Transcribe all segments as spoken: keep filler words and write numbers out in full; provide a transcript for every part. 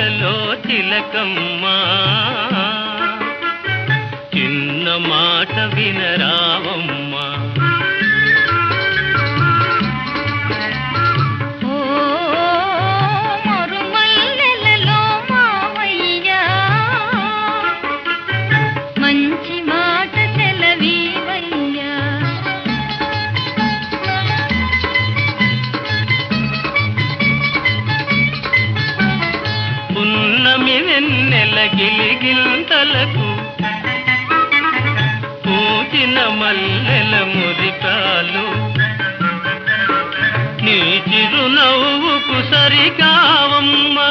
చిగురాకులలో తిలకమ్మా చిన్న మాట వినరావమ్మా పున్నమి వెన్నెల గిలిగింతలకు పూచిన మల్లెల మురికాలు నీ చిరునవ్వుకు సరికావమ్మా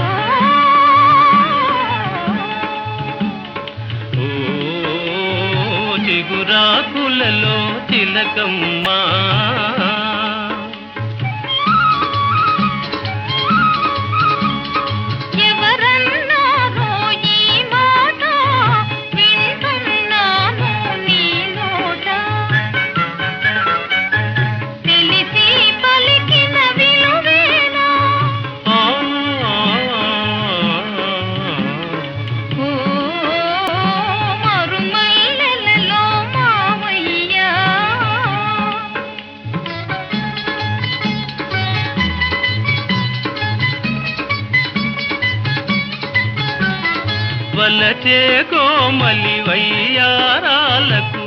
ఓ చిగురాకులలో తిలకమ్మా వలచే కోమలి వయ్యారాలకు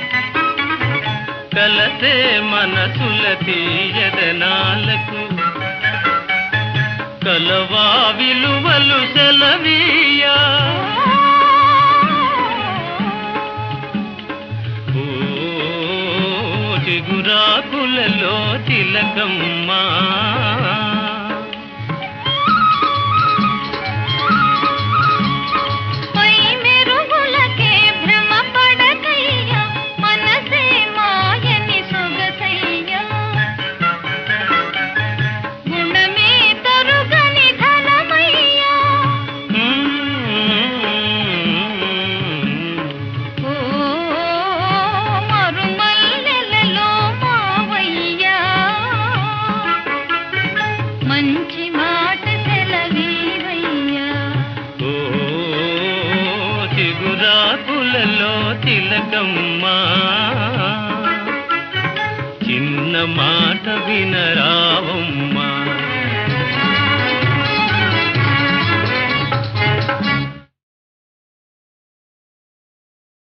కలసే మనసుల తీయదనాలకు కలవా విలువలు సెలవీయా ఓ చిగురాకులలో తిలకమ్మా మంచి మాట సెలవీవయ్యా ఓ చిగురాకులలో తిలకమ్మా చిన్న మాట వినరావమ్మా